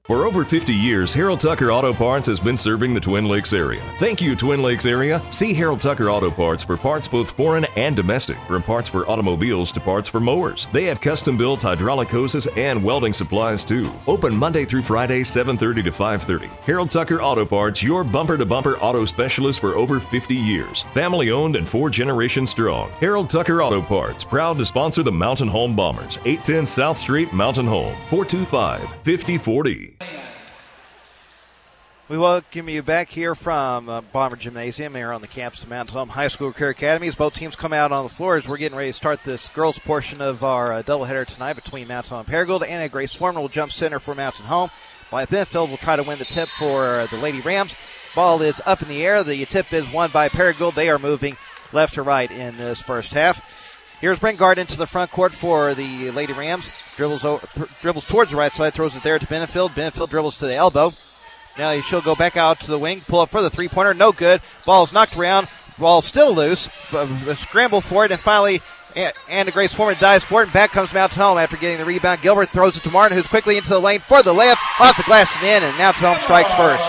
For over 50 years, Harold Tucker Auto Parts has been serving the Twin Lakes area. Thank you, Twin Lakes area. See Harold Tucker Auto Parts for parts both foreign and domestic, from parts for automobiles to parts for mowers. They have custom-built hydraulic hoses and welding supplies too. Open Monday through Friday, 7:30 to 5:30. Harold Tucker Auto Parts, your bumper-to-bumper auto specialist for over 50 years. Family-owned and 4 generations strong. Harold Tucker Auto Parts, proud to sponsor the Mountain Home Bombers. 810 South Street, Mountain Home, 425-5040. We welcome you back here from Bomber Gymnasium here on the campus of Mountain Home High School Career Academy as both teams come out on the floor as we're getting ready to start this girls portion of our doubleheader tonight between Mountain Home and Paragould. Anna Grace Foreman will jump center for Mountain Home. Wyatt Benefield will try to win the tip for the Lady Rams. Ball is up in the air. The tip is won by Paragould. They are moving left to right in this first half. Here's Bringard into the front court for the Lady Rams. Dribbles towards the right side, throws it there to Benefield. Benefield dribbles to the elbow. Now she'll go back out to the wing, pull up for the three-pointer. No good. Ball's knocked around. Ball's still loose. Scramble for it, and finally Anna Grace Foreman dives for it, and back comes Mountain Home after getting the rebound. Gilbert throws it to Martin, who's quickly into the lane for the layup. Off the glass and in, and Mountain Home strikes first.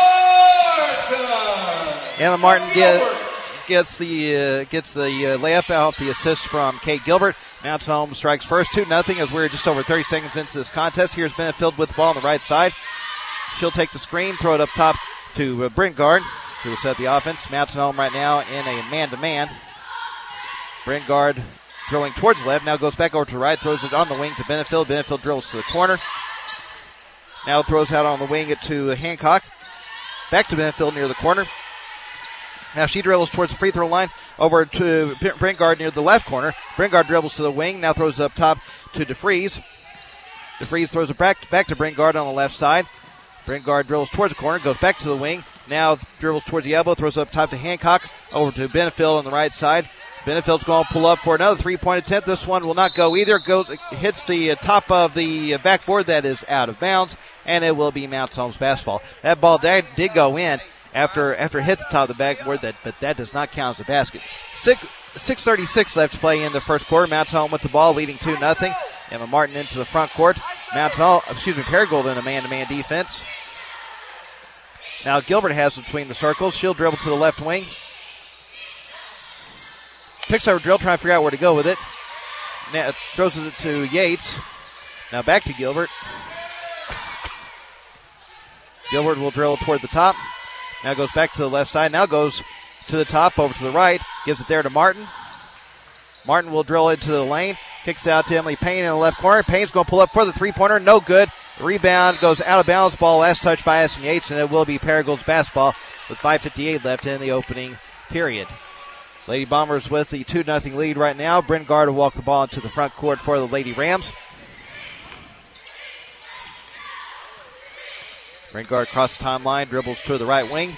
Emma Martin gets the layup off the assist from Kate Gilbert. Mountain Home strikes first, 2-0 as we're just over 30 seconds into this contest. Here's Benefield with the ball on the right side. She'll take the screen, throw it up top to Bringard, who will set the offense. Mountain Home right now in a man-to-man. Bringard drilling towards the left, now goes back over to the right, throws it on the wing to Benefield. Benefield drills to the corner. Now throws out on the wing to Hancock. Back to Benefield near the corner. Now she dribbles towards the free throw line over to Bringard near the left corner. Bringard dribbles to the wing, now throws it up top to DeFries. DeFries throws it back to Bringard on the left side. Bringard dribbles towards the corner, goes back to the wing. Now dribbles towards the elbow, throws up top to Hancock, over to Benefield on the right side. Benefield's going to pull up for another three-point attempt. This one will not go either. Hits the top of the backboard. That is out of bounds, and it will be Mountain Home's basketball. That ball did go in after it hit the top of the backboard, but that does not count as a basket. 6:36 left to play in the first quarter. Mountain Home with the ball, leading 2-0. Emma Martin into the front court. Paragould in a man-to-man defense. Now Gilbert has it between the circles. She'll dribble to the left wing. Picks up a drill, trying to figure out where to go with it. Now throws it to Yates. Now back to Gilbert. Gilbert will drill toward the top. Now goes back to the left side. Now goes to the top, over to the right. Gives it there to Martin. Martin will drill into the lane. Kicks out to Emily Payne in the left corner. Payne's going to pull up for the three-pointer. No good. The rebound goes out of bounds. Ball last touched by Addison Yates, and it will be Paragould's basketball with 5:58 left in the opening period. Lady Bombers with the 2-0 lead right now. Bringard will walk the ball into the front court for the Lady Rams. Bringard across the timeline, dribbles to the right wing.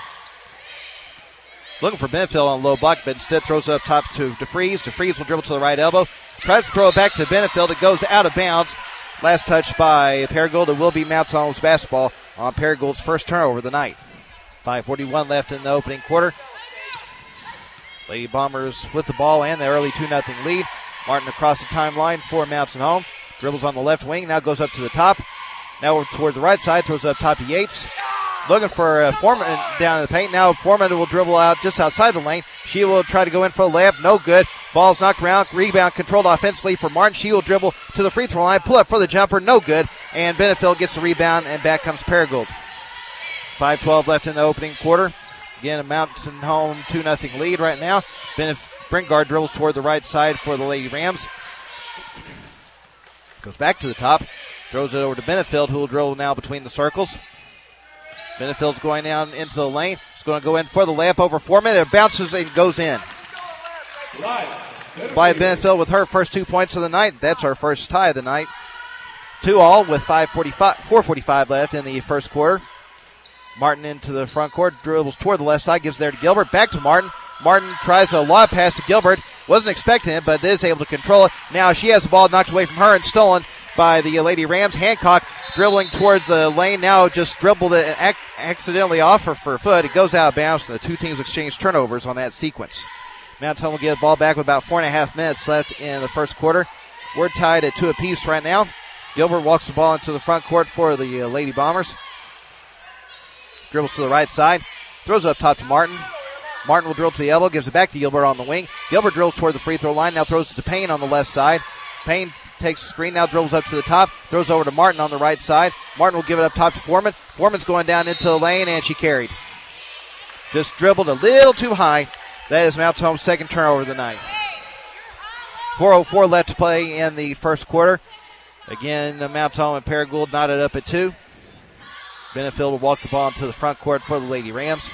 Looking for Benefield on a low block, but instead throws it up top to DeFries. DeFries will dribble to the right elbow. Tries to throw it back to Benefield. It goes out of bounds. Last touch by Paragould. It will be Mountain Home's basketball on Paragould's first turnover of the night. 5:41 left in the opening quarter. Lady Bombers with the ball and the early 2-0 lead. Martin across the timeline for Mountain Home. Dribbles on the left wing, now goes up to the top. Now toward the right side, throws it up top to Yates. Looking for Foreman down in the paint. Now Foreman will dribble out just outside the lane. She will try to go in for a layup. No good. Ball's knocked around. Rebound controlled offensively for Martin. She will dribble to the free throw line. Pull up for the jumper. No good. And Benefield gets the rebound, and back comes Paragould. 5:12 left in the opening quarter. Again, a Mountain Home 2-0 lead right now. Bringard dribbles toward the right side for the Lady Rams. Goes back to the top. Throws it over to Benefield, who will dribble now between the circles. Benefield's going down into the lane. He's going to go in for the layup over Foreman. It bounces and goes in. Blythe Benefield with her first 2 points of the night. That's our first tie of the night. 2-all with 4:45 left in the first quarter. Martin into the front court, dribbles toward the left side, gives there to Gilbert. Back to Martin. Martin tries a lob pass to Gilbert. Wasn't expecting it, but is able to control it. Now she has the ball knocked away from her and stolen by the Lady Rams. Hancock dribbling towards the lane. Now just dribbled it accidentally off her for a foot. It goes out of bounds, and the two teams exchange turnovers on that sequence. Mountain Home will get the ball back with about 4.5 minutes left in the first quarter. We're tied at 2 apiece right now. Gilbert walks the ball into the front court for the Lady Bombers. Dribbles to the right side. Throws it up top to Martin. Martin will drill to the elbow. Gives it back to Gilbert on the wing. Gilbert drills toward the free throw line. Now throws it to Payne on the left side. Payne takes the screen. Now dribbles up to the top. Throws over to Martin on the right side. Martin will give it up top to Foreman. Foreman's going down into the lane, and she carried. Just dribbled a little too high. That is Mount Home's second turnover of the night. 4:04 left to play in the first quarter. Again, Mount Home and Paragould knotted up at 2. Benefield will walk the ball into the front court for the Lady Rams.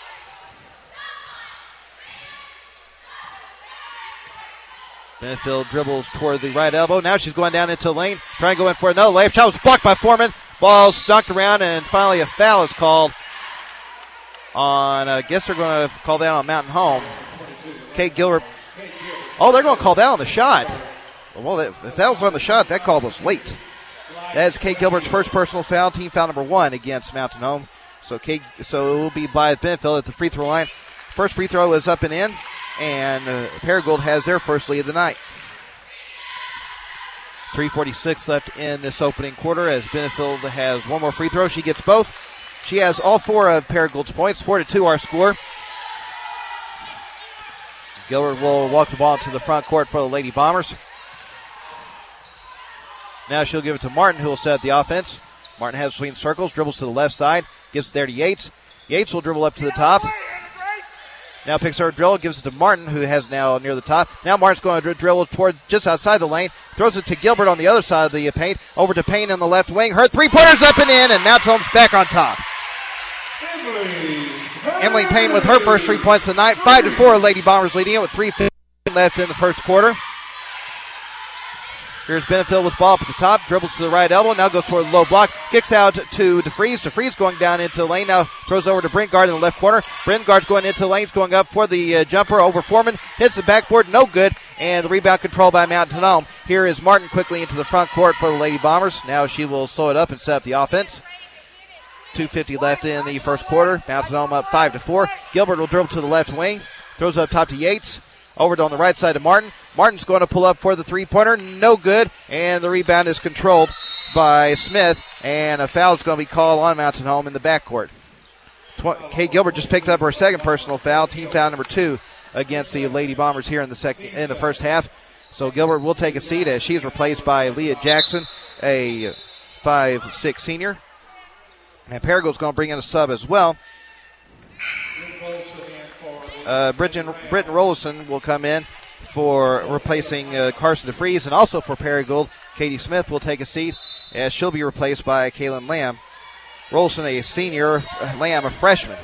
Benefield dribbles toward the right elbow. Now she's going down into the lane, trying to go in for another layup. Shot was blocked by Foreman. Ball knocked around, and finally a foul is called on, I guess they're going to call that on Mountain Home. Kate Gilbert. Oh, they're going to call that on the shot. Well, if that was on the shot, that call was late. That's Kate Gilbert's first personal foul, team foul number 1 against Mountain Home. So it will be Blythe Benefield at the free throw line. First free throw is up and in, and Paragould has their first lead of the night. 3:46 left in this opening quarter as Benefield has one more free throw. She gets both. She has all 4 of Paragould's points. 4-2 our score. Gilbert will walk the ball into the front court for the Lady Bombers. Now she'll give it to Martin, who will set the offense. Martin has between circles, dribbles to the left side, gives it there to Yates. Yates will dribble up to the top. Now picks her drill, gives it to Martin, who has now near the top. Now Martin's going to dribble toward just outside the lane. Throws it to Gilbert on the other side of the paint. Over to Payne on the left wing. Her three-pointer's up and in, and Mount Home's back on top. Emily Payne with her first 3 points of the night. 5-4, Lady Bombers leading it with 3:15 left in the first quarter. Here's Benefield with ball up at the top. Dribbles to the right elbow. Now goes toward the low block. Kicks out to DeFries. DeFries going down into the lane. Now throws over to Brentgard in the left corner. Brentgard's going into the lane. He's going up for the jumper over Foreman. Hits the backboard. No good. And the rebound controlled by Mountain Home. Here is Martin quickly into the front court for the Lady Bombers. Now she will slow it up and set up the offense. 2:50 left in the first quarter. Mountain Home up 5-4. Gilbert will dribble to the left wing. Throws up top to Yates. Over on the right side to Martin. Martin's going to pull up for the three-pointer. No good. And the rebound is controlled by Smith. And a foul is going to be called on Mountain Home in the backcourt. Kate Gilbert just picked up her second personal foul. Team foul number 2 against the Lady Bombers here in the first half. So Gilbert will take a seat as she's replaced by Leah Jackson, a 5'6" senior. And Paragould's going to bring in a sub as well. Britton Rollison will come in for replacing Carson DeFries, and also for Paragould, Katie Smith will take a seat as she'll be replaced by Kaylin Lamb. Rollison, a senior, Lamb, a freshman.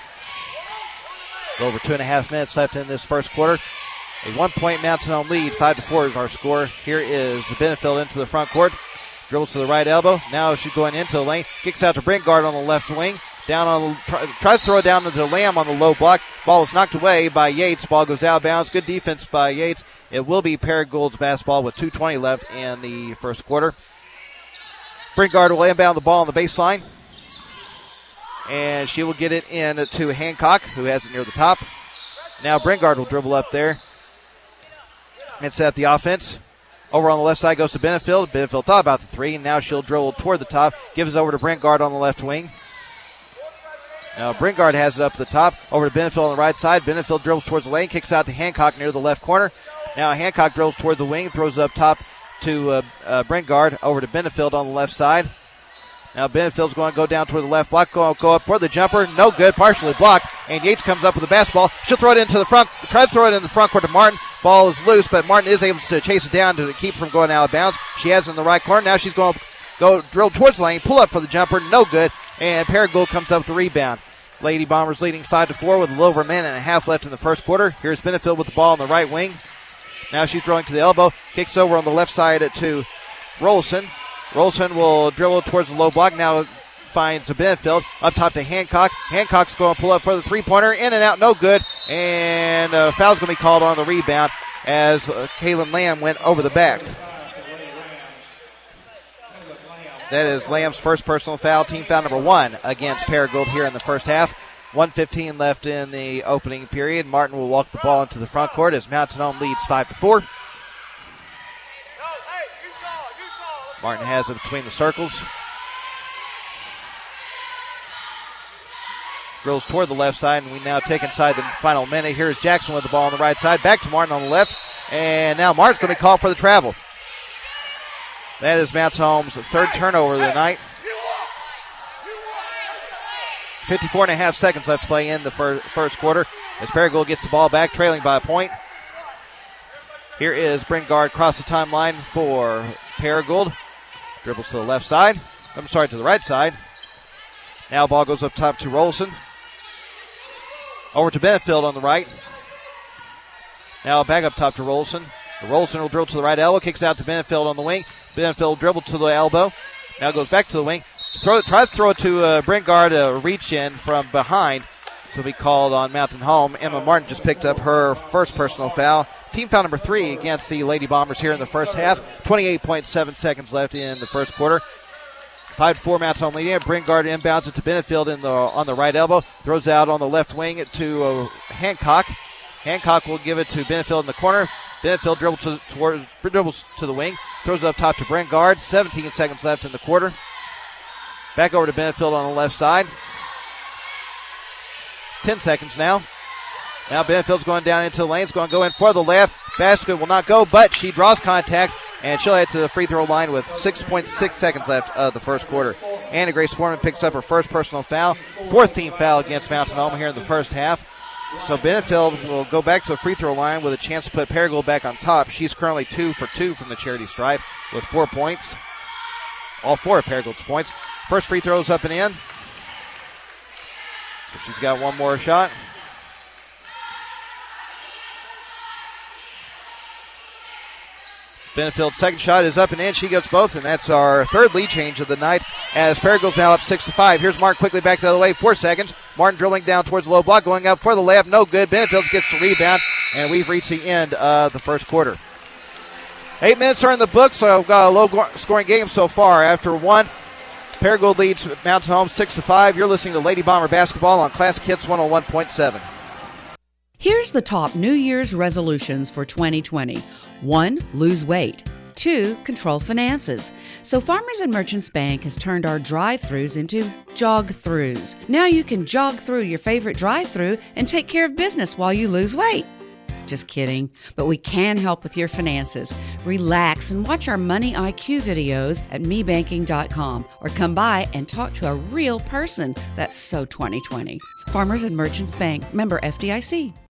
Over 2.5 minutes left in this first quarter. A 1-point Mountain Home lead, 5-4 is our score. Here is Benefield into the front court. Dribbles to the right elbow. Now she's going into the lane. Kicks out to Brentgard on the left wing. Tries to throw it down to the Lamb on the low block. Ball is knocked away by Yates. Ball goes out of bounds. Good defense by Yates. It will be Paragould's basketball with 2:20 left in the first quarter. Brentgard will inbound the ball on the baseline. And she will get it in to Hancock, who has it near the top. Now Brentgard will dribble up there and set up the offense. Over on the left side goes to Benefield. Benefield thought about the three, and now she'll dribble toward the top. Gives it over to Brentgard on the left wing. Now Brentgard has it up at the top. Over to Benefield on the right side. Benefield dribbles towards the lane. Kicks out to Hancock near the left corner. Now Hancock dribbles toward the wing. Throws it up top to Brentgard. Over to Benefield on the left side. Now Benefield's going to go down toward the left block. Go up for the jumper. No good. Partially blocked. And Yates comes up with the basketball. She'll throw it into the front. Tries to throw it in the front court to Martin. Ball is loose, but Martin is able to chase it down to keep from going out of bounds. She has it in the right corner. Now she's going to go drill towards the lane. Pull up for the jumper. No good. And Paragould comes up with the rebound. Lady Bombers leading 5-4 with a little over a minute and a half left in the first quarter. Here's Benefield with the ball on the right wing. Now she's throwing to the elbow. Kicks over on the left side to Rollison. Rollison will dribble towards the low block. Now finds Benefield. Up top to Hancock. Hancock's going to pull up for the three-pointer. In and out, no good. And a foul's going to be called on the rebound as Kaylin Lamb went over the back. That is Lamb's first personal foul, team foul number 1 against Paragould here in the first half. 1:15 left in the opening period. Martin will walk the ball into the front court as Mountain Home leads 5-4. Martin has it between the circles. Drills toward the left side, and we now take inside the final minute. Here's Jackson with the ball on the right side. Back to Martin on the left. And now Martin's going to be called for the travel. That is Mountain Home's third turnover of the night. 54.5 seconds left to play in the first quarter as Paragould gets the ball back, trailing by a point. Here is Bringard across the timeline for Paragould. Dribbles to the left side. To the right side. Now ball goes up top to Rolson. Over to Benefield on the right. Now back up top to Rolson. Rolson will drill to the right elbow, kicks out to Benefield on the wing. Benefield dribbled to the elbow. Now goes back to the wing. Tries to throw it to Bringard, a reach in from behind. So will be called on Mountain Home. Emma Martin just picked up her first personal foul. Team foul number 3 against the Lady Bombers here in the first half. 28.7 seconds left in the first quarter. 5-4 Mountain Home leading. Bringard inbounds it to Benefield on the right elbow. Throws out on the left wing to Hancock. Hancock will give it to Benefield in the corner. Benefield dribbles to the wing. Throws it up top to Bringard. 17 seconds left in the quarter. Back over to Benefield on the left side. 10 seconds now. Now Benefield's going down into the lane. It's going to go in for the layup. Basket will not go, but she draws contact, and she'll head to the free throw line with 6.6 seconds left of the first quarter. Anna Grace Foreman picks up her first personal foul. Fourth team foul against Mountain Home here in the first half. So Benefield will go back to the free throw line with a chance to put Paragould back on top. She's currently 2 for 2 from the charity stripe with 4 points. All 4 of Paragould's points. First free throw is up and in. So she's got one more shot. Benefield's second shot is up and in. She gets both, and that's our third lead change of the night as Paragould's now up 6-5. Here's Martin quickly back the other way, 4 seconds. Martin drilling down towards the low block, going up for the layup, no good. Benefield gets the rebound, and we've reached the end of the first quarter. 8 minutes are in the books, so we've got a low-scoring game so far. After one, Paragould leads Mountain Home 6-5. You're listening to Lady Bomber Basketball on Classic Hits 101.7. Here's the top New Year's resolutions for 2020. 1. Lose weight. 2. Control finances. So Farmers and Merchants Bank has turned our drive-thrus into jog-thrus. Now you can jog through your favorite drive-thru and take care of business while you lose weight. Just kidding, but we can help with your finances. Relax and watch our Money IQ videos at mebanking.com or come by and talk to a real person. That's so 2020. Farmers and Merchants Bank, member FDIC.